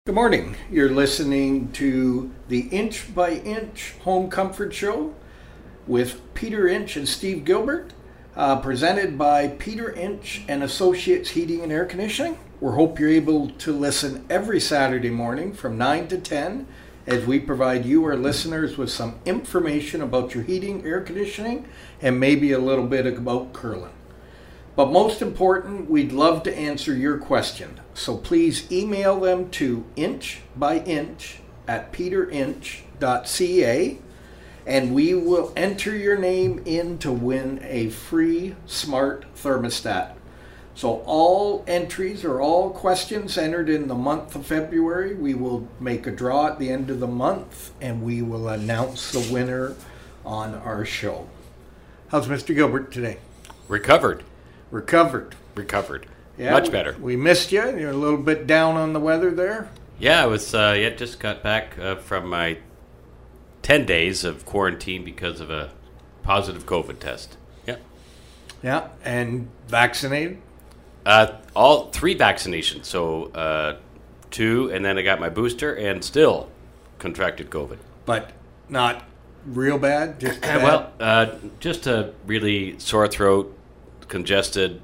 Good morning. You're listening to the Inch by Inch Home Comfort Show with Peter Inch and Steve Gilbert, presented by Peter Inch and Associates Heating and Air Conditioning. We hope you're able to listen every Saturday morning from 9 to 10 as we provide you, our listeners, with some information about your heating, air conditioning, and maybe a little bit about curling. But most important, we'd love to answer your question. So please email them to inchbyinch@peterinch.ca, and we will enter your name in to win a free smart thermostat. So all entries or all questions entered in the month of February, we will make a draw at the end of the month, and we will announce the winner on our show. How's Mr. Gilbert today? Recovered. Yeah, Much better. We missed you. You're a little bit down on the weather there. Yeah, I was. Just got back from my 10 days of quarantine because of a positive COVID test. Yeah. Yeah, and vaccinated? All 3 vaccinations. So 2, and then I got my booster, and still contracted COVID. But not real bad. Just bad? Just a really sore throat, congested.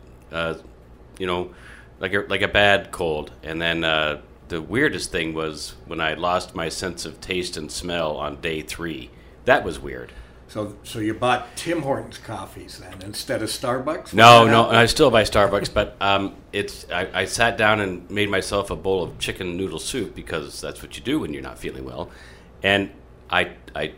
Like a bad cold. And then the weirdest thing was when I lost my sense of taste and smell on day 3. That was weird. So you bought Tim Hortons coffees then instead of Starbucks? No, I still buy Starbucks, but I sat down and made myself a bowl of chicken noodle soup because that's what you do when you're not feeling well. And I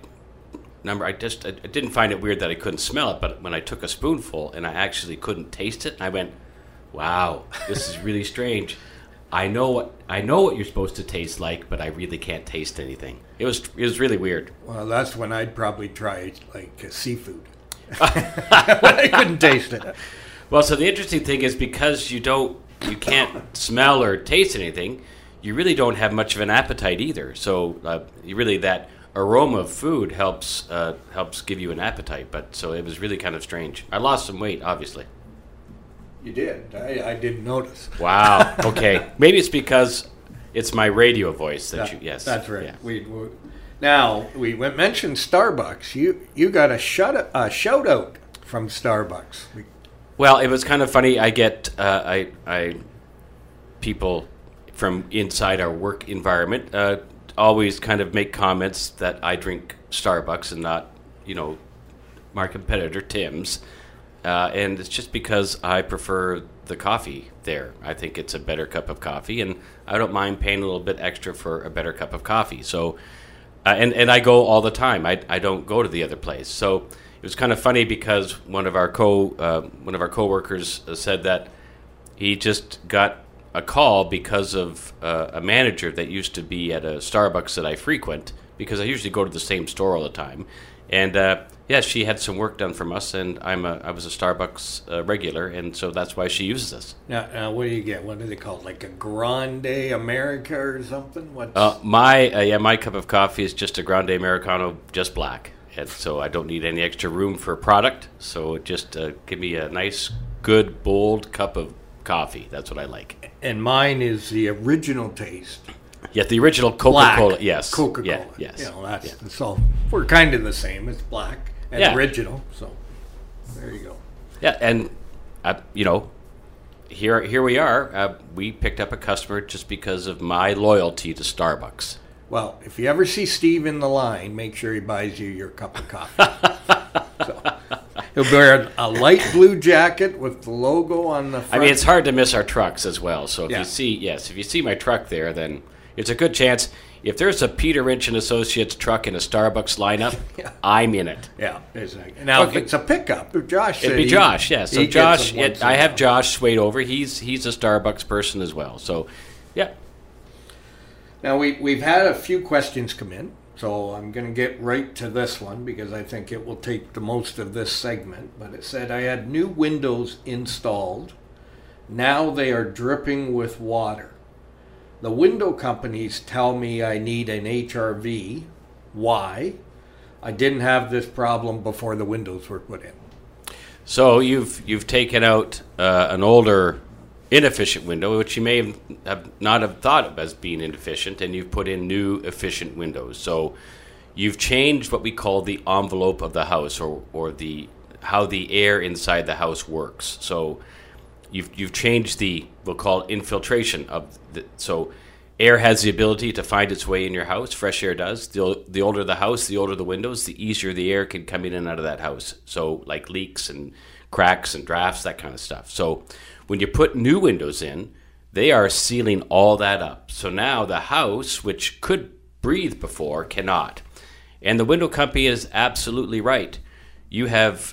didn't find it weird that I couldn't smell it, but when I took a spoonful and I actually couldn't taste it, I went, "Wow, this is really strange. I know what you're supposed to taste like, but I really can't taste anything." It was really weird. Well, that's when I'd probably try seafood. When I couldn't taste it. Well, so the interesting thing is because you can't smell or taste anything, you really don't have much of an appetite either. So you really that aroma of food helps give you an appetite. But so it was really kind of strange. I lost some weight, obviously. You did. I didn't notice. Wow. Okay. Maybe it's because it's my radio voice yes. That's right. Yeah. Now we mentioned Starbucks. You got a shout out from Starbucks. Well, it was kind of funny. I get people from inside our work environment always kind of make comments that I drink Starbucks and not, my competitor Tim's. And it's just because I prefer the coffee there. I think it's a better cup of coffee, and I don't mind paying a little bit extra for a better cup of coffee. So, and I go all the time. I don't go to the other place. So it was kind of funny because one of our coworkers said that he just got a call because of a manager that used to be at a Starbucks that I frequent, because I usually go to the same store all the time. And she had some work done from us, and I was a Starbucks regular, and so that's why she uses us. Now, what do you get? What do they call it? Like a Grande America or something? My cup of coffee is just a Grande Americano, just black, and so I don't need any extra room for product. So just give me a nice, good, bold cup of coffee. That's what I like. And mine is the original taste. Yeah, the original Coca-Cola. Black. Yes. Coca-Cola. Yeah, yes. So we're kind of the same. It's black and original. So there you go. Yeah, and here we are. We picked up a customer just because of my loyalty to Starbucks. Well, if you ever see Steve in the line, make sure he buys you your cup of coffee. He'll wear a light blue jacket with the logo on the front. I mean, it's hard to miss our trucks as well. So if you see my truck there, then it's a good chance. If there's a Peter Inch and Associates truck in a Starbucks lineup, I'm in it. Yeah, exactly. Now, if it's a pickup, if Josh said it'd be Josh, yeah. So Josh, I have Josh swayed over. He's a Starbucks person as well. So, yeah. Now, we've had a few questions come in, so I'm going to get right to this one because I think it will take the most of this segment. But it said, I had new windows installed. Now they are dripping with water. The window companies tell me I need an HRV. Why? I didn't have this problem before the windows were put in. So you've taken out an older window, inefficient window, which you may not have thought of as being inefficient, and you've put in new efficient windows. So you've changed what we call the envelope of the house, or the how the air inside the house works. So you've changed we'll call it infiltration so air has the ability to find its way in your house. Fresh air does. The older the house, the older the windows, the easier the air can come in and out of that house. So like leaks and cracks and drafts, that kind of stuff. So when you put new windows in, they are sealing all that up. So now the house, which could breathe before, cannot. And the window company is absolutely right. You've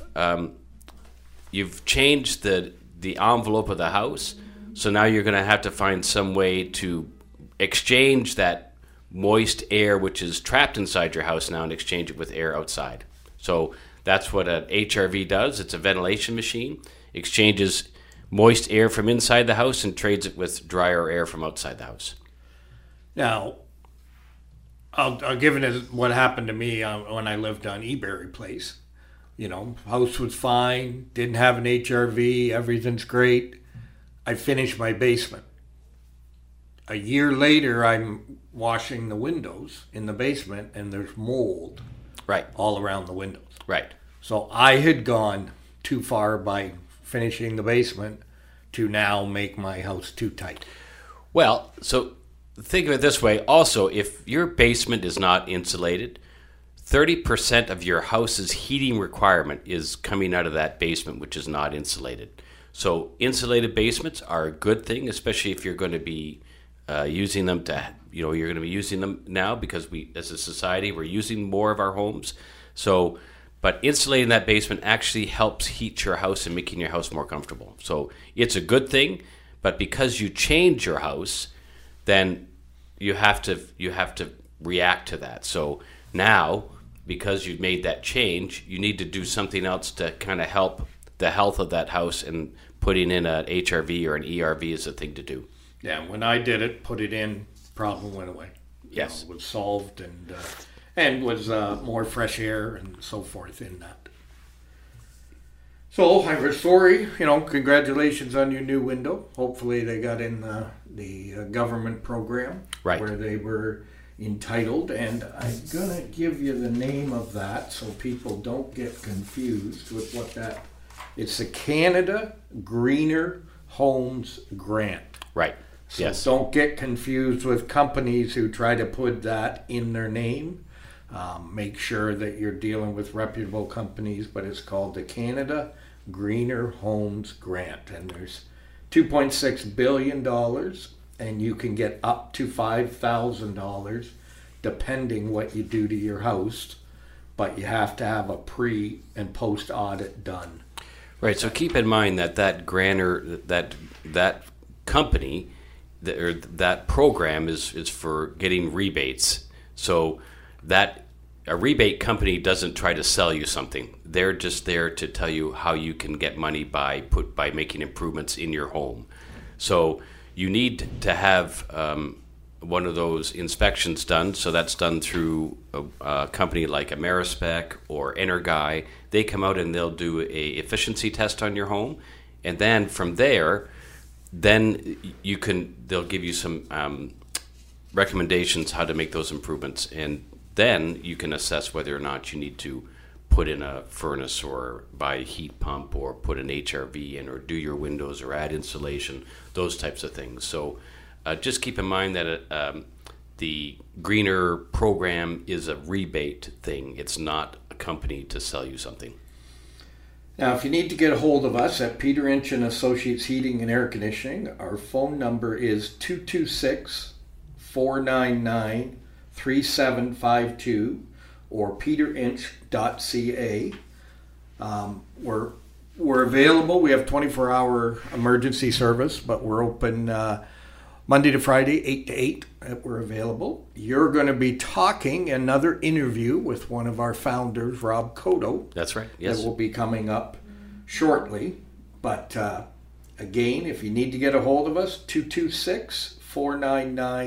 changed the envelope of the house, so now you're going to have to find some way to exchange that moist air which is trapped inside your house now and exchange it with air outside. So that's what an HRV does. It's a ventilation machine. Exchanges moist air from inside the house and trades it with drier air from outside the house. Now, I'll give it what happened to me when I lived on Eberry Place. House was fine, didn't have an HRV, everything's great. I finished my basement. A year later, I'm washing the windows in the basement, and there's mold all around the windows. Right. So I had gone too far by finishing the basement to now make my house too tight. Well, so think of it this way. Also, if your basement is not insulated, 30% of your house's heating requirement is coming out of that basement, which is not insulated. So insulated basements are a good thing, especially if you're going to be using them you're going to be using them now, because we, as a society, we're using more of our homes. So, but insulating that basement actually helps heat your house and making your house more comfortable. So it's a good thing, but because you change your house, then you have to react to that. So now, because you've made that change, you need to do something else to kind of help the health of that house, and putting in an HRV or an ERV is a thing to do. Yeah, when I did it, put it in, problem went away. Yes. It was solved, and was more fresh air and so forth in that. So, I'm sorry, congratulations on your new window. Hopefully they got in the government program where they were entitled, and I'm going to give you the name of that so people don't get confused with what that... It's the Canada Greener Homes Grant. Right. So yes. Don't get confused with companies who try to put that in their name. Make sure that you're dealing with reputable companies, but it's called the Canada Greener Homes Grant, and there's $2.6 billion, and you can get up to $5,000 depending what you do to your house, but you have to have a pre and post audit done. Right. So keep in mind that grantor, that company, that program is for getting rebates. So that a rebate company doesn't try to sell you something. They're just there to tell you how you can get money by making improvements in your home. So you need to have one of those inspections done. So that's done through a company like Amerispec or Energy. They come out and they'll do a efficiency test on your home, and then from there, they'll give you some recommendations how to make those improvements, and then you can assess whether or not you need to put in a furnace or buy a heat pump or put an HRV in or do your windows or add insulation, those types of things. So just keep in mind that the Greener program is a rebate thing. It's not a company to sell you something. Now, if you need to get a hold of us at Peter Inch and Associates Heating and Air Conditioning, our phone number is 226-499-3752 or peterinch.ca. We're available. We have 24-hour emergency service, but we're open Monday to Friday, 8 to 8. We're available. You're going to be talking another interview with one of our founders, Rob Cotto. That's right, yes. That will be coming up shortly. But again, if you need to get a hold of us,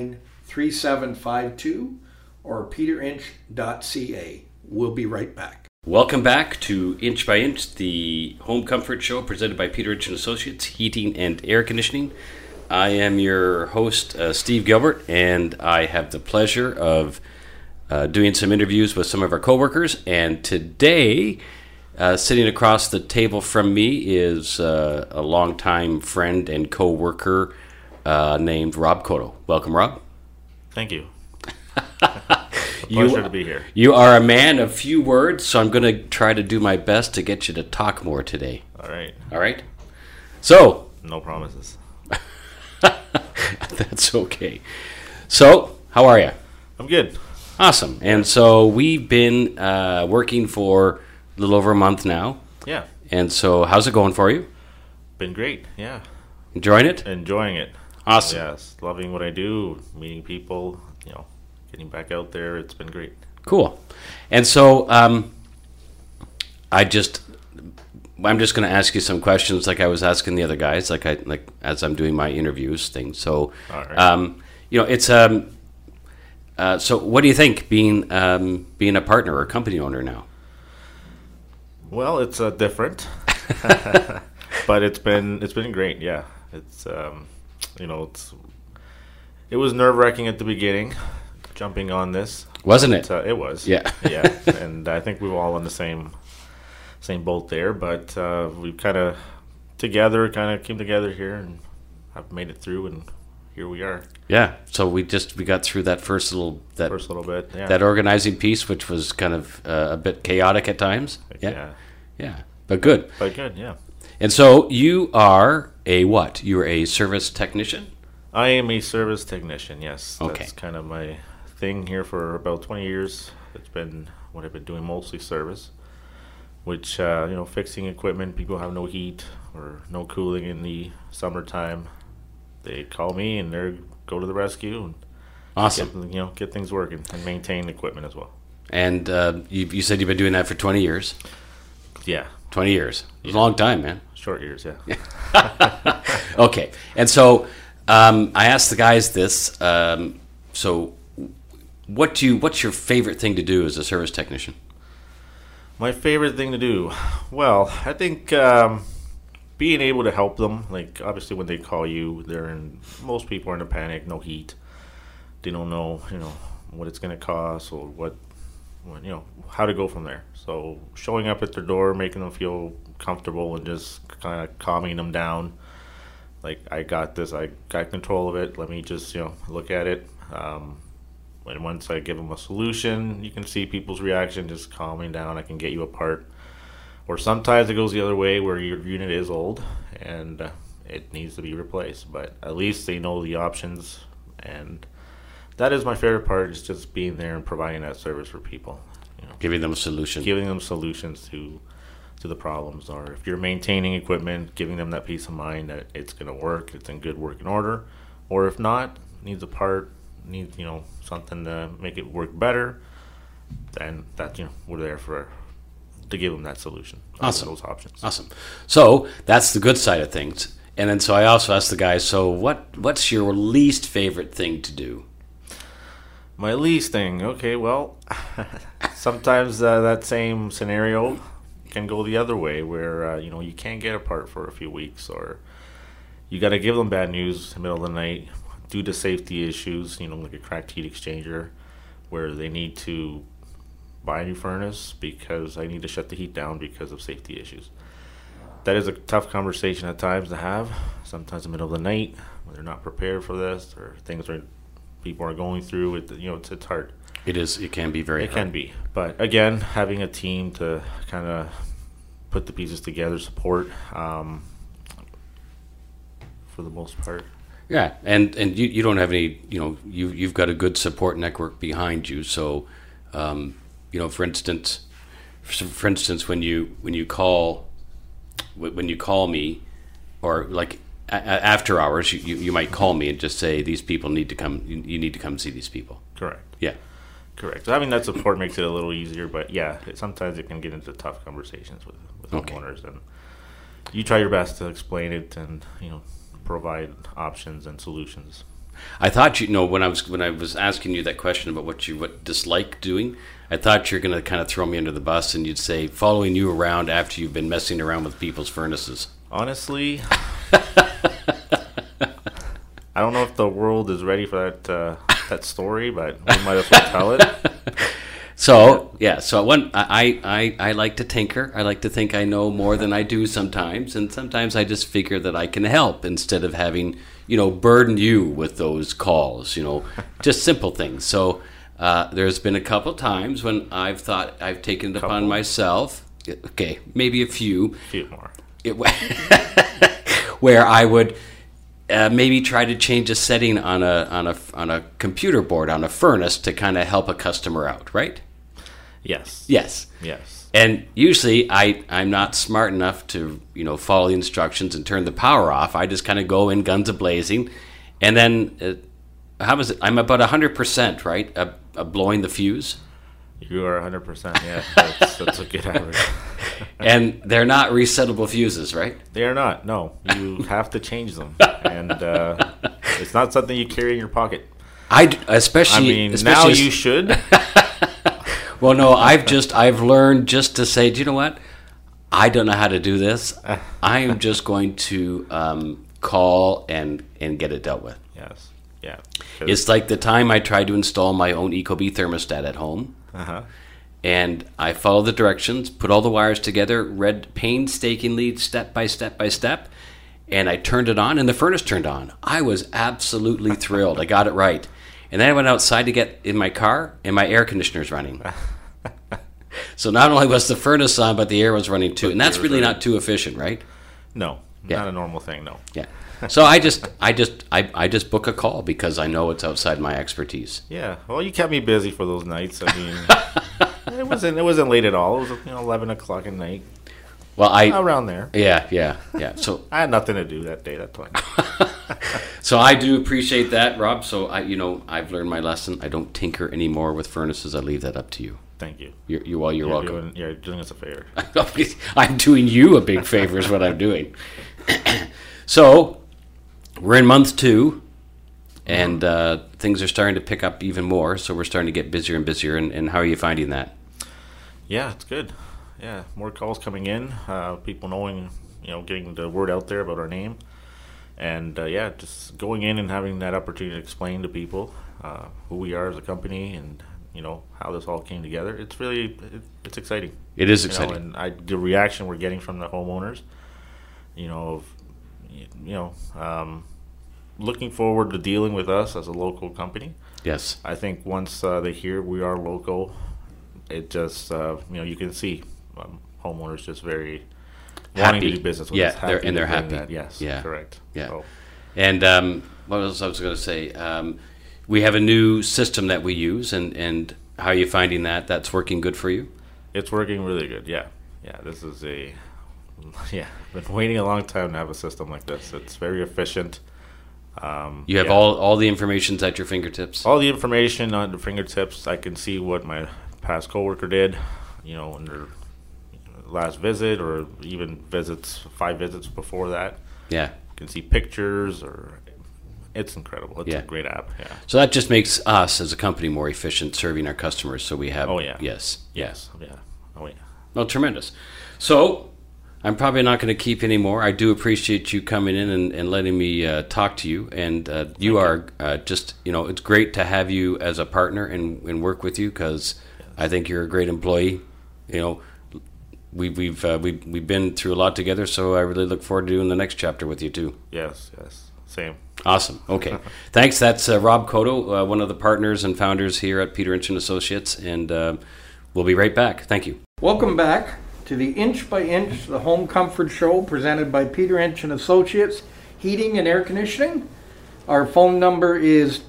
226-499-3752 or peterinch.ca. We'll be right back. Welcome back to Inch by Inch, the home comfort show presented by Peter Inch and Associates, Heating and Air Conditioning. I am your host, Steve Gilbert, and I have the pleasure of doing some interviews with some of our coworkers. And today, sitting across the table from me is a longtime friend and coworker named Rob Cotto. Welcome, Rob. Thank you. Pleasure to be here. You are a man of few words, so I'm going to try to do my best to get you to talk more today. All right. All right? So. No promises. That's okay. So, how are you? I'm good. Awesome. And so we've been working for a little over a month now. Yeah. And so how's it going for you? Been great. Yeah. Enjoying it? Enjoying it. Awesome. Yes. Loving what I do, meeting people, getting back out there. It's been great. Cool. And so I'm just going to ask you some questions like I was asking the other guys, like as I'm doing my interviews thing. So, all right. It's so what do you think being a partner or company owner now? Well, it's different, but it's been great. Yeah, it's it was nerve-wracking at the beginning, jumping on this, wasn't it? It was. Yeah. Yeah, and I think we were all on the same boat there. But we kind of came together here, and have made it through, and here we are. Yeah. So we got through that first little bit, yeah. That organizing piece, which was kind of a bit chaotic at times. Yeah. But good. Yeah. And so you are a what? You're a service technician? I am a service technician. Yes. Okay. That's kind of my thing here for about 20 years. It's been what I've been doing, mostly service, which fixing equipment. People have no heat or no cooling in the summertime. They call me and they go to the rescue and awesome. Get things working and maintain equipment as well. And you said you've been doing that for 20 years. Yeah, 20 years. It's a long time, man. Short years, yeah. Okay, and so I asked the guys this. So, what's your favorite thing to do as a service technician? My favorite thing to do, well, I think being able to help them. Like obviously, when they call you, most people are in a panic, no heat. They don't know, what it's going to cost or how to go from there. So showing up at their door, making them feel comfortable, and just kind of calming them down. Like, I got this, I got control of it. Let me just look at it. And once I give them a solution, you can see people's reaction, just calming down. I can get you a part. Or sometimes it goes the other way, where your unit is old and it needs to be replaced. But at least they know the options, and that is my favorite part, is just being there and providing that service for people. Giving them a solution. Giving them solutions to the problems. Or if you're maintaining equipment, giving them that peace of mind that it's going to work, it's in good working order. Or if not, needs a part, needs something to make it work better, then that we're there to give them that solution. Awesome. Those options. Awesome. So that's the good side of things. And then so I also asked the guys, so what's your least favorite thing to do? My least thing, okay, well, sometimes that same scenario can go the other way, where you can't get a part for a few weeks, or you got to give them bad news in the middle of the night due to safety issues, like a cracked heat exchanger, where they need to buy a new furnace because I need to shut the heat down because of safety issues. That is a tough conversation at times to have, sometimes in the middle of the night when they're not prepared for this, or people are going through it. It's hard. It is. It can be very hard. It can be. But again, having a team to kind of put the pieces together, support, for the most part. Yeah, and you don't have any, you've got a good support network behind you. So, for instance, when you call me, or like after hours, you might call me and just say, these people need to come. You need to come see these people. Correct. Yeah. Correct. So having that support makes it a little easier, but yeah, sometimes it can get into tough conversations with homeowners, and you try your best to explain it and provide options and solutions. I thought when I was asking you that question about what you dislike doing, I thought you're going to kind of throw me under the bus and you'd say following you around after you've been messing around with people's furnaces. Honestly, I don't know if the world is ready for that story, but we might as well tell it. So I like to tinker. I like to think I know more than I do sometimes, and sometimes I just figure that I can help instead of having burden you with those calls. Just simple things. So there's been a couple times when I've thought I've taken it upon myself. Okay, maybe a few more. Where I would maybe try to change a setting on a computer board on a furnace to kind of help a customer out, right? Yes. And usually I'm not smart enough to follow the instructions and turn the power off. I just kind of go in guns a-blazing, and then how was it? I'm about 100%, right? Blowing the fuse. You are 100%. Yeah, that's a good average. And they're not resettable fuses, right? They are not. No, you have to change them, and it's not something you carry in your pocket. Especially now you should. Well, no, I've learned just to say, do you know what? I don't know how to do this. I am just going to call and get it dealt with. Yes. Yeah. It's like the time I tried to install my own Ecobee thermostat at home. Uh-huh. And I followed the directions, put all the wires together, read painstakingly step by step by step, and I turned it on, and the furnace turned on. I was absolutely thrilled. I got it right. And then I went outside to get in my car, and my air conditioner's running. So not only was the furnace on, but the air was running too. And that's really not too efficient, right? No, not a normal thing, no. Yeah. So I just book a call because I know it's outside my expertise. Yeah. Well, you kept me busy for those nights. I mean, it wasn't late at all. It was 11 o'clock at night. Well, around there. Yeah. So I had nothing to do that day. That's fine. So I do appreciate that, Rob. So I've learned my lesson. I don't tinker anymore with furnaces. I leave that up to you. Thank you. You're welcome. You're doing us a favor. I'm doing you a big favor is what I'm doing. So we're in month 2, and things are starting to pick up even more. So we're starting to get busier and busier. And how are you finding that? Yeah, it's good. Yeah, more calls coming in. People knowing, getting the word out there about our name. And, just going in and having that opportunity to explain to people who we are as a company and, how this all came together. It's really, it's exciting. It is exciting. And the reaction we're getting from the homeowners, looking forward to dealing with us as a local company. Yes. I think once they hear we are local, it just, you can see homeowners just very wanting to do business with us. They're happy. That. Yes, yeah. Correct. Yeah. So. And what else I was going to say? We have a new system that we use, and how are you finding that? That's working good for you? It's working really good, yeah. This is been waiting a long time to have a system like this. It's very efficient. You have all the information's at your fingertips? All the information on the fingertips. I can see what my past coworker did, in their last visit, or even 5 visits before that. Yeah. You can see pictures, it's incredible. It's a great app. Yeah. So that just makes us as a company more efficient serving our customers. So we have. Oh yeah. Yes. Yeah. Oh yeah. Well, tremendous. So I'm probably not going to keep any more. I do appreciate you coming in and letting me talk to you. And you are just it's great to have you as a partner and work with you because I think you're a great employee. We've been through a lot together, so I really look forward to doing the next chapter with you too. Yes, same. Awesome. Okay, thanks. That's Rob Cotto, one of the partners and founders here at Peter Inch and Associates, and we'll be right back. Thank you. Welcome back to the Inch by Inch, the Home Comfort Show, presented by Peter Inch and Associates, Heating and Air Conditioning. Our phone number is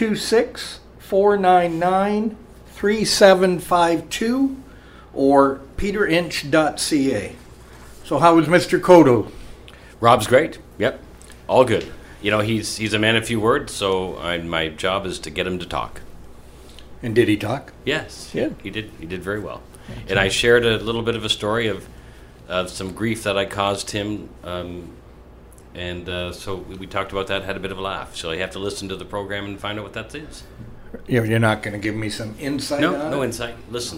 226-499-3752 or peterinch.ca. So how was Mr. Cotto? Rob's great. Yep. All good. He's a man of few words, so my job is to get him to talk. And did he talk? Yes. Yeah. He did very well. And I shared a little bit of a story of some grief that I caused him And so we talked about that, had a bit of a laugh. So you have to listen to the program and find out what that is. You're not going to give me some insight on it? No insight. Listen.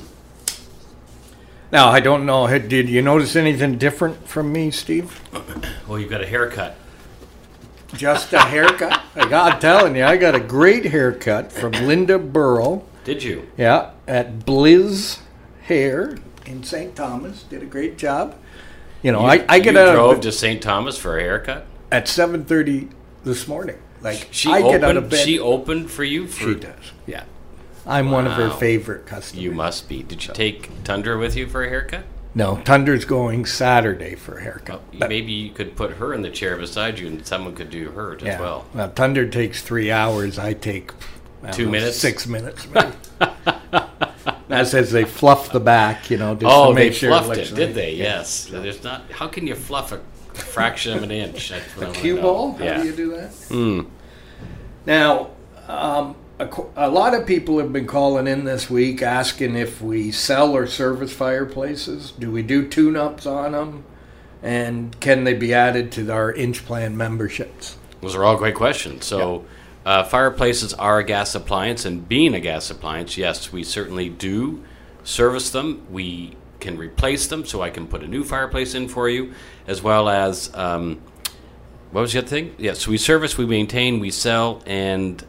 Now, I don't know. Did you notice anything different from me, Steve? Well, you've got a haircut. Just a haircut? I'm telling you, I got a great haircut from Linda Burrow. Did you? Yeah, at Blizz Hair in St. Thomas. Did a great job. You know, I get you out drove of to St. Thomas for a haircut? at 7:30 this morning. Like She I opened, get out of bed. She opened for you? She does. Yeah, I'm one of her favorite customers. You must be. Did you take Tundra with you for a haircut? No, Tunder's going Saturday for a haircut. Maybe you could put her in the chair beside you and someone could do her as well. Well, Thunder takes 3 hours. I take 2 minutes? 6 minutes. Maybe. That says they fluff the back, you know, just Oh, to make they sure fluffed looks it, did right. they? Yes. There's not. How can you fluff a fraction of an inch? That's what I A wanna cue know. ball? How Yeah. do you do that? Now, a lot of people have been calling in this week asking if we sell or service fireplaces. Do we do tune-ups on them? And can they be added to our Inch Plan memberships? Those are all great questions. So, fireplaces are a gas appliance, and being a gas appliance, yes, we certainly do service them. We can replace them, so I can put a new fireplace in for you, as well as what was the other thing? Yes, we service, we maintain, we sell, and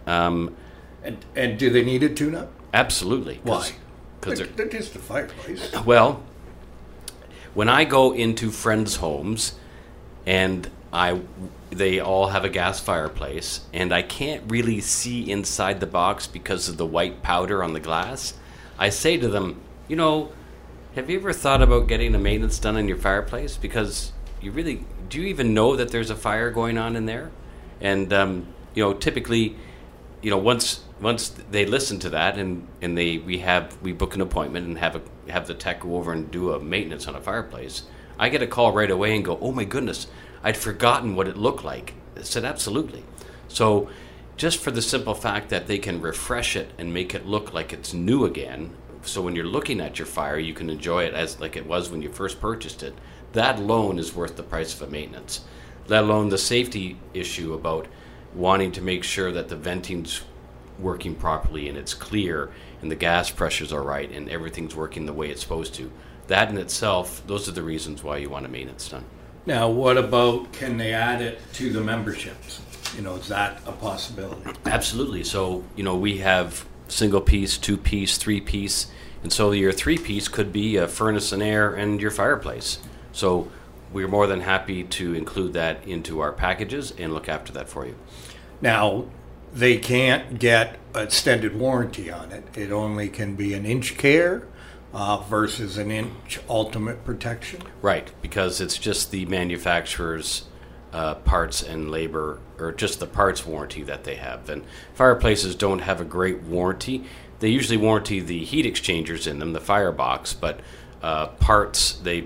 And do they need a tune-up? absolutely. Why? Because They're just a fireplace. well, when I go into friends' homes and they all have a gas fireplace and I can't really see inside the box because of the white powder on the glass, I say to them, you know, have you ever thought about getting a maintenance done on your fireplace? Because do you even know that there's a fire going on in there? And you know, typically, you know, once they listen to that and we book an appointment and have the tech go over and do a maintenance on a fireplace, I get a call right away and go, oh my goodness, I'd forgotten what it looked like. I said, absolutely. So just for the simple fact that they can refresh it and make it look like it's new again, so when you're looking at your fire, you can enjoy it as like it was when you first purchased it, that alone is worth the price of a maintenance. Let alone the safety issue about wanting to make sure that the venting's working properly and it's clear and the gas pressures are right and everything's working the way it's supposed to. That in itself, those are the reasons why you want a maintenance done. Now, what about, can they add it to the memberships? You know, is that a possibility? Absolutely. So, you know, we have single piece, 2-piece, 3-piece, and so your 3-piece could be a furnace and air and your fireplace. So we're more than happy to include that into our packages and look after that for you. Now, they can't get extended warranty on it. It only can be an inch care versus an inch ultimate protection. Right, because it's just the manufacturer's parts and labor, or just the parts warranty that they have. And fireplaces don't have a great warranty. They usually warranty the heat exchangers in them, the firebox, but parts, they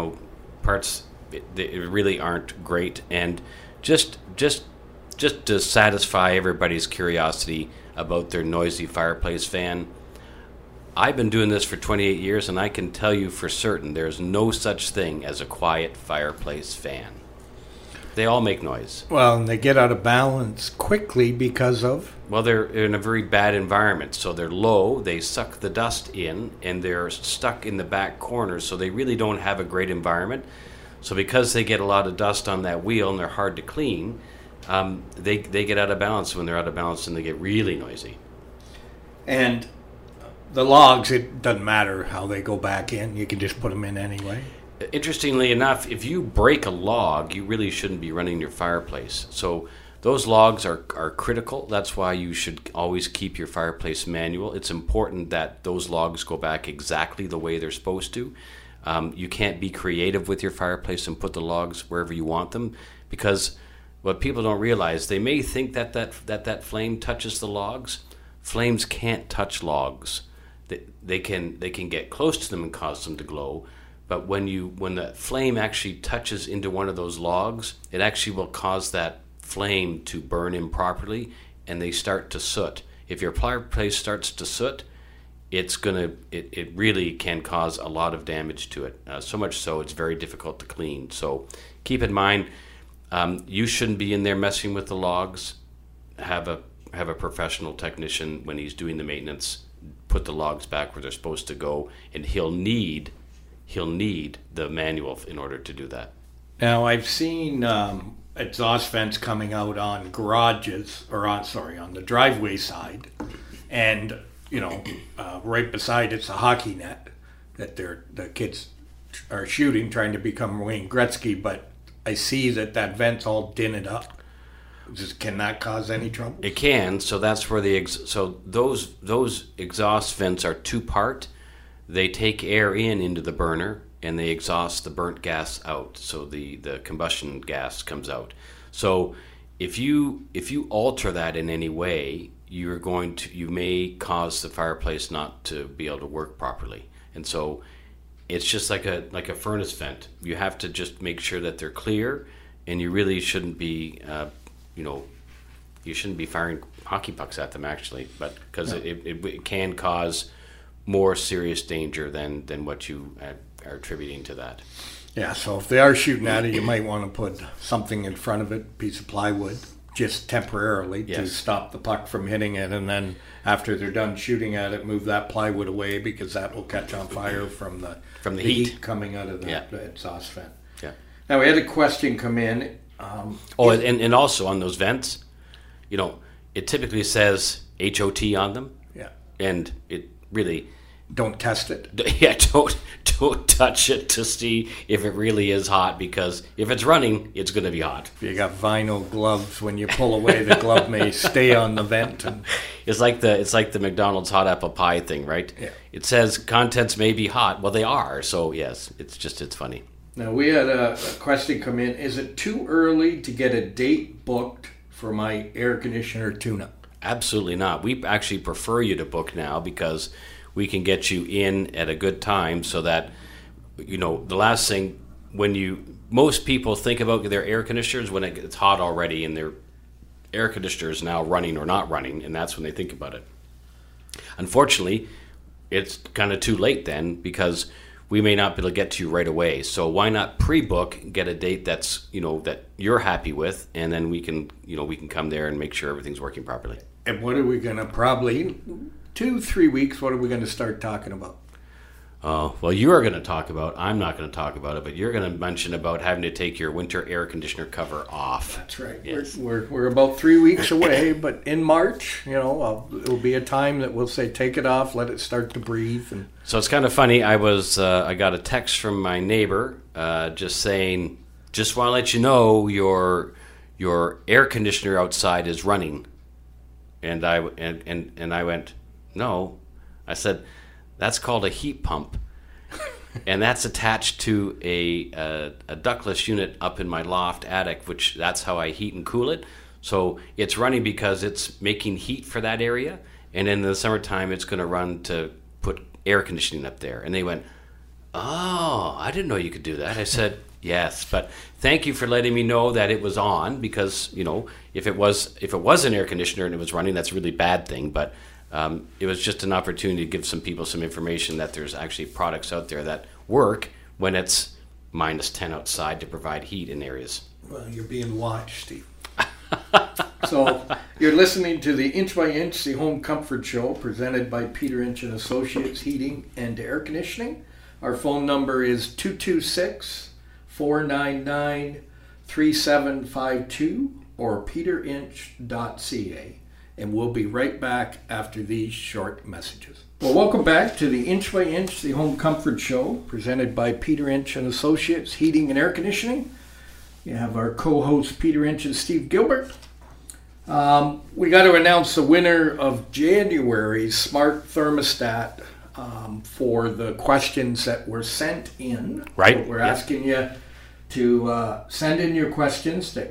really aren't great. And just to satisfy everybody's curiosity about their noisy fireplace fan, I've been doing this for 28 years, and I can tell you for certain there's no such thing as a quiet fireplace fan. They all make noise. Well, and they get out of balance quickly because of? Well, they're in a very bad environment, so they're low, they suck the dust in, and they're stuck in the back corners, so they really don't have a great environment. So because they get a lot of dust on that wheel and they're hard to clean, they get out of balance. When they're out of balance, and they get really noisy. And the logs, it doesn't matter how they go back in. You can just put them in anyway. Interestingly enough, if you break a log, you really shouldn't be running your fireplace. So those logs are critical. That's why you should always keep your fireplace manual. It's important that those logs go back exactly the way they're supposed to. You can't be creative with your fireplace and put the logs wherever you want them, because what people don't realize, they may think that flame touches the logs. Flames can't touch logs. They can get close to them and cause them to glow. But when the flame actually touches into one of those logs, it actually will cause that flame to burn improperly, and they start to soot. If your fireplace starts to soot, it really can cause a lot of damage to it. So much so, it's very difficult to clean. So keep in mind, You shouldn't be in there messing with the logs. Have a professional technician, when he's doing the maintenance, put the logs back where they're supposed to go, and he'll need the manual in order to do that. Now, I've seen exhaust vents coming out on garages, on the driveway side, and right beside it's a hockey net that the kids are shooting, trying to become Wayne Gretzky. But I see that vent's all dinted up. Can that cause any trouble? It can. So that's where those exhaust vents are two-part. They take air into the burner, and they exhaust the burnt gas out. So the combustion gas comes out. So if you alter that in any way, you may cause the fireplace not to be able to work properly. And so it's just like a furnace vent. You have to just make sure that they're clear, and you really shouldn't be you shouldn't be firing hockey pucks at them, actually, but because it can cause more serious danger than what you are attributing to that. Yeah, so if they are shooting at it, you might want to put something in front of it, a piece of plywood, just temporarily to stop the puck from hitting it, and then after they're done shooting at it, move that plywood away, because that will catch on fire from the heat coming out of the exhaust vent. Yeah. Now, we had a question come in. And also on those vents, it typically says HOT on them. Yeah. And it really... Don't test it. Yeah, don't touch it to see if it really is hot, because if it's running, it's going to be hot. If you got vinyl gloves, when you pull away, the glove may stay on the vent. And... It's like the McDonald's hot apple pie thing, right? Yeah. It says contents may be hot. Well, they are. So yes, it's funny. Now, we had a question come in. Is it too early to get a date booked for my air conditioner tune-up? Absolutely not. We actually prefer you to book now, because we can get you in at a good time, so that, the last thing, most people think about their air conditioners when it gets hot already and their air conditioner is now running or not running, and that's when they think about it. Unfortunately, it's kind of too late then, because we may not be able to get to you right away. So why not pre-book, get a date that's, that you're happy with, and then we can come there and make sure everything's working properly. And what are we going to probably 2-3 weeks? What are we going to start talking about? Well, you are going to talk about. I'm not going to talk about it, but you're going to mention about having to take your winter air conditioner cover off. That's right. Yes. We're about 3 weeks away, but in March, it'll be a time that we'll say take it off, let it start to breathe. And so it's kind of funny. I got a text from my neighbor just saying, just want to let you know your air conditioner outside is running, and I went, no. I said, that's called a heat pump, and that's attached to a ductless unit up in my loft attic, which that's how I heat and cool it. So it's running because it's making heat for that area, and in the summertime it's going to run to put air conditioning up there. And they went, oh, I didn't know you could do that. I said, yes, but thank you for letting me know that it was on, because if it was an air conditioner and it was running, that's a really bad thing. But it was just an opportunity to give some people some information that there's actually products out there that work when it's -10 outside to provide heat in areas. Well, you're being watched, Steve. So you're listening to the Inch by Inch, the Home Comfort Show, presented by Peter Inch and Associates Heating and Air Conditioning. Our phone number is 226-499-3752 or peterinch.ca. And we'll be right back after these short messages. Well, welcome back to the Inch by Inch, the Home Comfort Show, presented by Peter Inch and Associates Heating and Air Conditioning. You have our co-hosts Peter Inch and Steve Gilbert. We got to announce the winner of January's Smart Thermostat for the questions that were sent in. Right. So we're asking you to send in your questions to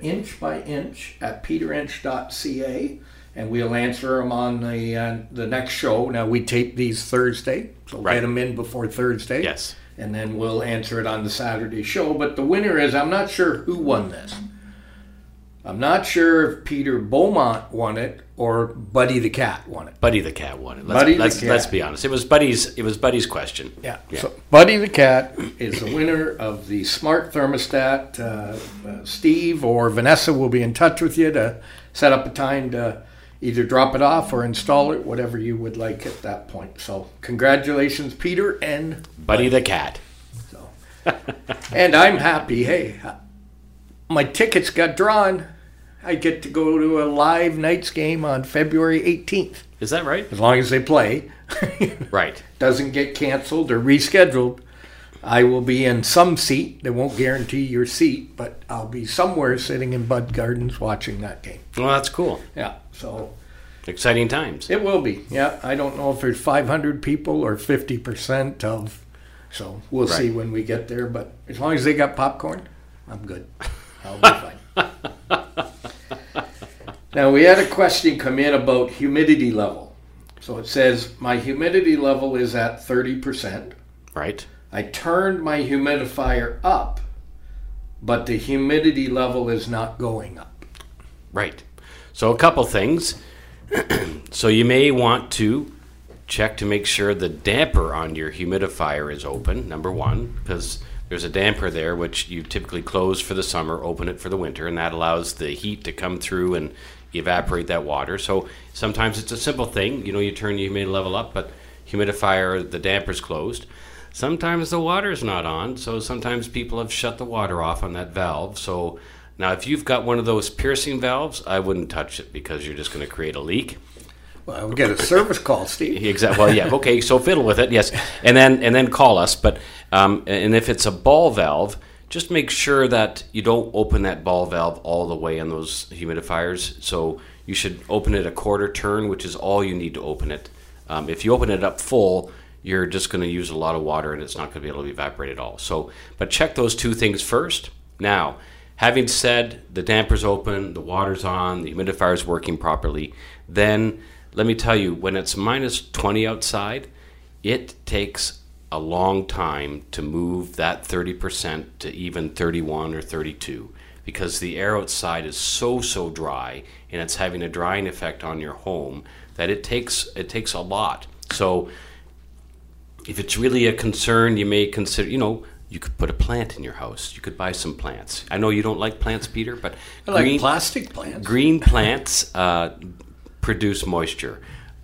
inchbyinch@peterinch.ca. And we'll answer them on the next show. Now, we tape these Thursday, so get them in before Thursday. Yes. And then we'll answer it on the Saturday show. But the winner is, I'm not sure who won this, I'm not sure if Peter Beaumont won it or Buddy the Cat won it. Buddy the Cat won it. Buddy the Cat. Let's be honest. It was Buddy's question. Yeah. So Buddy the Cat is the winner of the smart thermostat. Steve or Vanessa will be in touch with you to set up a time to either drop it off or install it, whatever you would like at that point. So congratulations, Peter and Buddy the Cat. So, and I'm happy. Hey, my tickets got drawn. I get to go to a live Knights game on February 18th. Is that right? As long as they play. Right. Doesn't get canceled or rescheduled. I will be in some seat. They won't guarantee your seat, but I'll be somewhere sitting in Bud Gardens watching that game. Well, that's cool. Yeah, so Exciting times. it will be. Yeah, I don't know if there's 500 people or 50% of. So we'll Right. see when we get there. But as long as they got popcorn, I'm good. I'll be fine. Now, we had a question come in about humidity level. So it says, my humidity level is at 30%. Right. I turned my humidifier up, but the humidity level is not going up. Right. So a couple things. So you may want to check to make sure the damper on your humidifier is open, number one, because there's a damper there which you typically close for the summer, open it for the winter, and that allows the heat to come through and evaporate that water. So sometimes it's a simple thing. You turn your humidity level up, but humidifier, the damper's closed. Sometimes the water's not on, so sometimes people have shut the water off on that valve. So now if you've got one of those piercing valves, I wouldn't touch it because you're just going to create a leak. Well, we'll get a service call, Steve. Exactly. Well, yeah. Okay. So fiddle with it. Yes, and then call us. But and if it's a ball valve, just make sure that you don't open that ball valve all the way on those humidifiers. So you should open it a quarter turn, which is all you need to open it. If you open it up full, you're just going to use a lot of water, and it's not going to be able to evaporate at all. So, but check those two things first. Now, having said the damper's open, the water's on, the humidifier's working properly, then let me tell you, when it's minus 20 outside, it takes a long time to move that 30% to even 31 or 32 because the air outside is so dry and it's having a drying effect on your home that it takes a lot. So if it's really a concern, you may consider, you could put a plant in your house. You could buy some plants. I know you don't like plants, Peter, but I like plastic plants. Green plants produce moisture.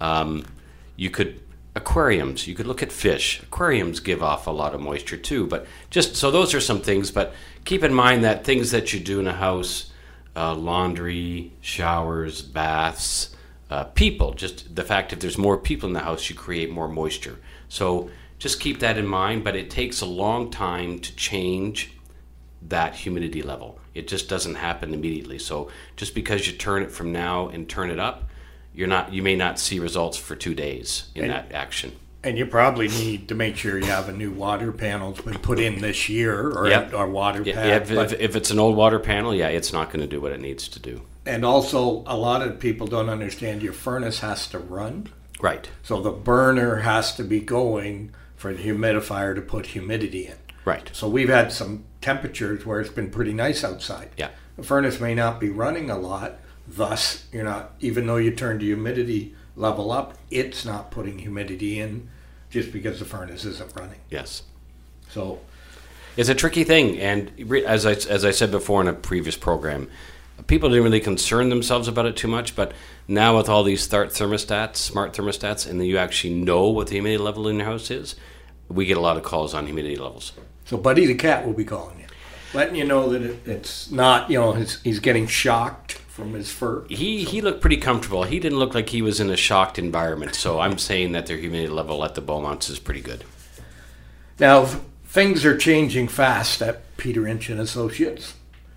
You could aquariums. You could look at fish. Aquariums give off a lot of moisture too. But just so those are some things. But keep in mind that things that you do in a house, laundry, showers, baths, people. Just the fact if there's more people in the house, you create more moisture. So just keep that in mind. But it takes a long time to change that humidity level. It just doesn't happen immediately. So just because you turn it from now and turn it up, you may not see results for 2 days in that action. And you probably need to make sure you have a new water panel's been put in this year or water pad. If it's an old water panel, it's not going to do what it needs to do. And also, a lot of people don't understand your furnace has to run. Right. So the burner has to be going for the humidifier to put humidity in. Right. So we've had some temperatures where it's been pretty nice outside. Yeah. The furnace may not be running a lot. Thus, you're not, even though you turned the humidity level up, it's not putting humidity in just because the furnace isn't running. Yes. So it's a tricky thing, and as I said before in a previous program, people didn't really concern themselves about it too much, but now with all these smart thermostats, and then you actually know what the humidity level in your house is, we get a lot of calls on humidity levels. So Buddy the Cat will be calling you, letting you know that it's not, he's getting shocked from his fur. He looked pretty comfortable. He didn't look like he was in a shocked environment, so I'm saying that their humidity level at the Beaumonts is pretty good. Now, things are changing fast at Peter Inch and Associates.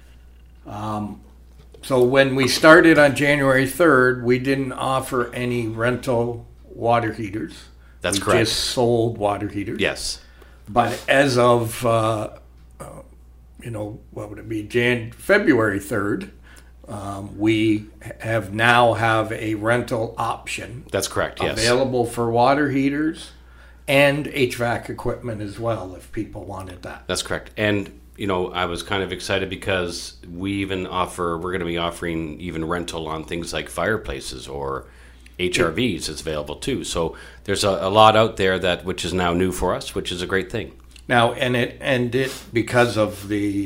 So when we started on January 3rd, we didn't offer any rental water heaters. That's we correct. Just sold water heaters. Yes. But as of, what would it be, February 3rd, we now have a rental option. That's correct, yes. Available for water heaters and HVAC equipment as well, if people wanted that. That's correct. And, I was kind of excited because we're going to be offering even rental on things like fireplaces or HRVs is available too. So there's a lot out there which is now new for us, which is a great thing. Now, and it because of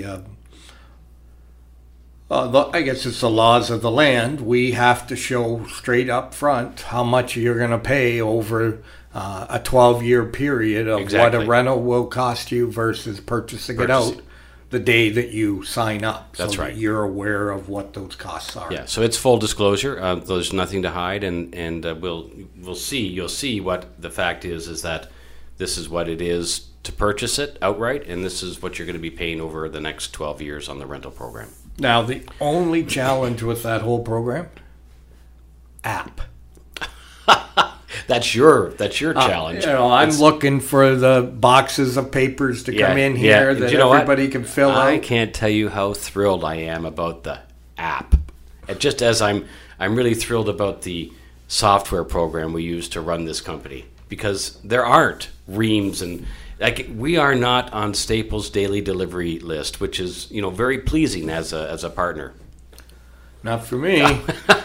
I guess it's the laws of the land, we have to show straight up front how much you're going to pay over a 12-year period of Exactly. what a rental will cost you versus purchasing it out the day that you sign up. That's so right. That you're aware of what those costs are. Yeah, so it's full disclosure. There's nothing to hide, and we'll see. You'll see what the fact is that this is what it is to purchase it outright, and this is what you're going to be paying over the next 12 years on the rental program. Now, the only challenge with that whole program, app. That's your challenge. I'm looking for the boxes of papers to come in here that everybody can fill out. I can't tell you how thrilled I am about the app. Just as I'm really thrilled about the software program we use to run this company, because there aren't reams and we are not on Staples' daily delivery list, which is very pleasing as a partner. Not for me.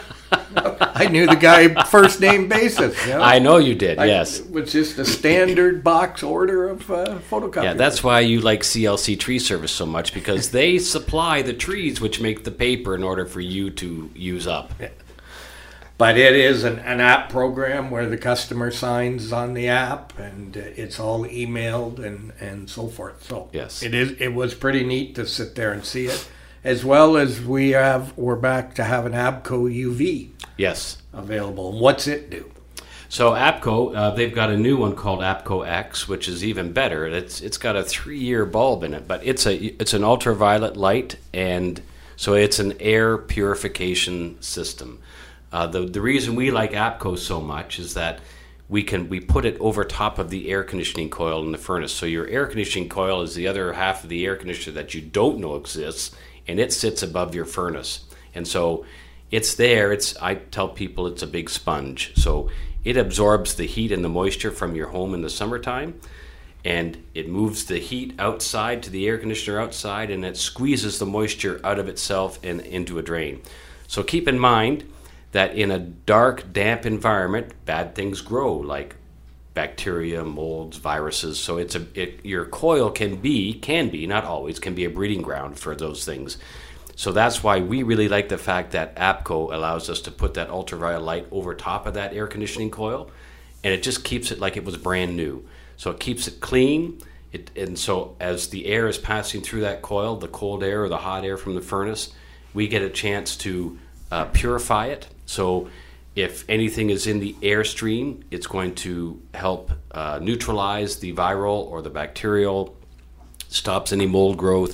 I knew the guy first name basis. I know you did, yes. It was just a standard box order of photocopiers. Yeah, that's why you like CLC Tree Service so much, because they supply the trees which make the paper in order for you to use up. Yeah. But it is an app program where the customer signs on the app and it's all emailed and so forth. So yes. It was pretty neat to sit there and see it. As well as we're back to have an APCO UV available. And what's it do? So APCO, they've got a new one called APCO X, which is even better. It's got a 3-year bulb in it, but it's an ultraviolet light, and so it's an air purification system. The reason we like APCO so much is that we put it over top of the air conditioning coil in the furnace. So your air conditioning coil is the other half of the air conditioner that you don't know exists, and it sits above your furnace. And so it's there. I tell people it's a big sponge. So it absorbs the heat and the moisture from your home in the summertime, and it moves the heat outside to the air conditioner outside, and it squeezes the moisture out of itself and into a drain. So keep in mind that in a dark, damp environment, bad things grow, like bacteria, molds, viruses. So your coil can be, not always, can be a breeding ground for those things. So that's why we really like the fact that APCO allows us to put that ultraviolet light over top of that air conditioning coil, and it just keeps it like it was brand new. So it keeps it clean, and so as the air is passing through that coil, the cold air or the hot air from the furnace, we get a chance to purify it. So if anything is in the airstream, it's going to help neutralize the viral or the bacterial, stops any mold growth,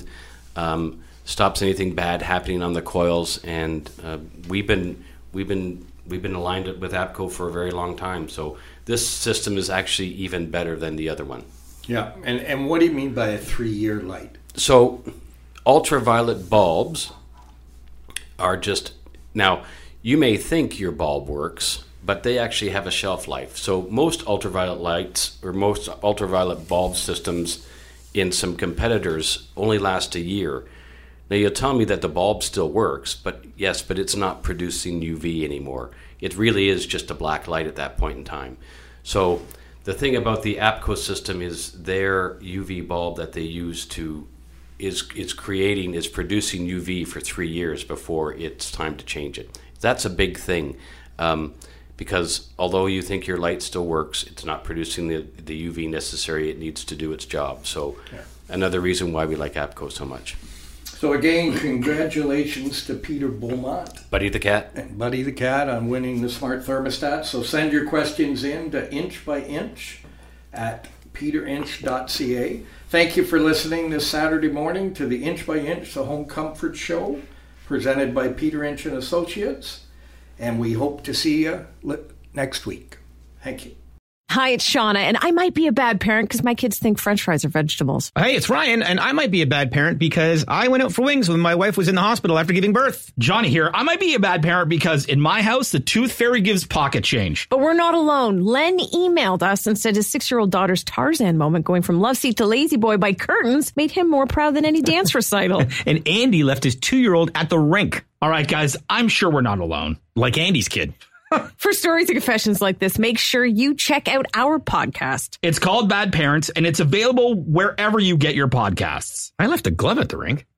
stops anything bad happening on the coils. And we've been aligned with APCO for a very long time. So this system is actually even better than the other one. Yeah, and what do you mean by a 3-year light? So ultraviolet bulbs are just now. You may think your bulb works, but they actually have a shelf life. So most ultraviolet lights or most ultraviolet bulb systems in some competitors only last a year. Now you'll tell me that the bulb still works, but it's not producing UV anymore. It really is just a black light at that point in time. So the thing about the APCO system is their UV bulb that they use is producing UV for 3 years before it's time to change it. That's a big thing, because although you think your light still works, it's not producing the UV necessary it needs to do its job. So another reason why we like APCO so much. So again, congratulations to Peter Beaumont. Buddy the Cat. And Buddy the Cat on winning the Smart Thermostat. So send your questions in to inchbyinch@peterinch.ca. Thank you for listening this Saturday morning to the Inch by Inch, the Home Comfort Show, presented by Peter Inch and Associates, and we hope to see you next week. Thank you. Hi, it's Shauna, and I might be a bad parent because my kids think French fries are vegetables. Hey, it's Ryan, and I might be a bad parent because I went out for wings when my wife was in the hospital after giving birth. Johnny here. I might be a bad parent because in my house, the tooth fairy gives pocket change. But we're not alone. Len emailed us and said his 6-year-old daughter's Tarzan moment going from love seat to lazy boy by curtains made him more proud than any dance recital. And Andy left his 2-year-old at the rink. All right, guys, I'm sure we're not alone. Like Andy's kid. For stories and confessions like this, make sure you check out our podcast. It's called Bad Parents, and it's available wherever you get your podcasts. I left a glove at the rink.